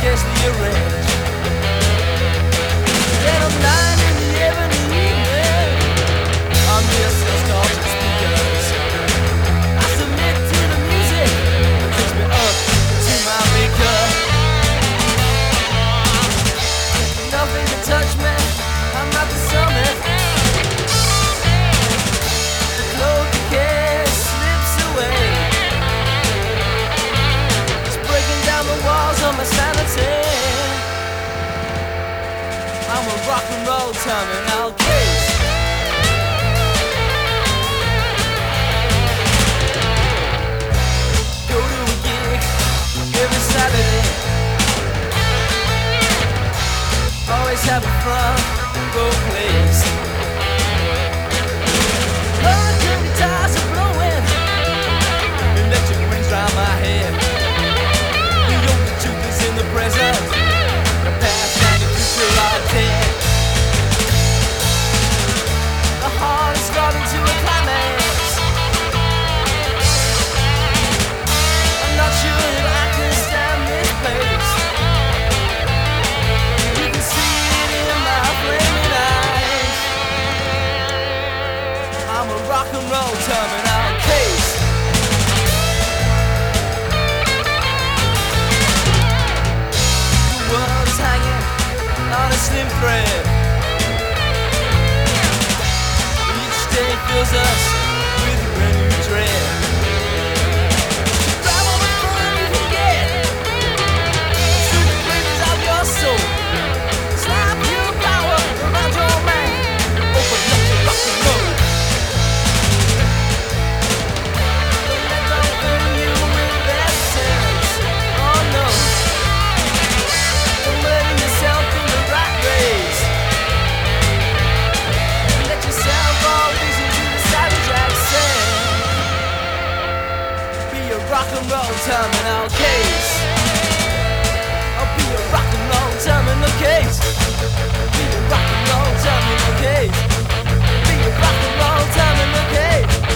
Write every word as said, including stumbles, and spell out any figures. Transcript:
scarcely a range. Then I'm lying in the ebony evening on the self-conscious speakers. I submit to the music that takes me up to my maker. Nothing can touch me, I'm not the summit. The cloak decay slips away. It's breaking down the walls of my sanity. I'm a rock and roll terminal case. Go to a gig every Saturday. Always having fun, both ways. Hurricane guitars are blowing, electric rings round my head. The only truth is in the present, the past and the future are dead. The heart is starting to a climax. I'm not sure that I can stand this place. You can see it in my flaming eyes. I'm a rock and roll terminal case. The world is hanging on a slim thread. Each day fills us with a brand new dread. Grab all the fun you can get through the cravings of your soul. Slap your power around your man. Open up to rock and roll. Don't let them fill you with their sins. Oh no. Don't let yourself in the rat race. Let yourself all listen to the savage accent. Be a rock and roll terminal case. I'll be a rock and roll terminal case. Be a rock and roll terminal case. Be a rock and roll terminal case.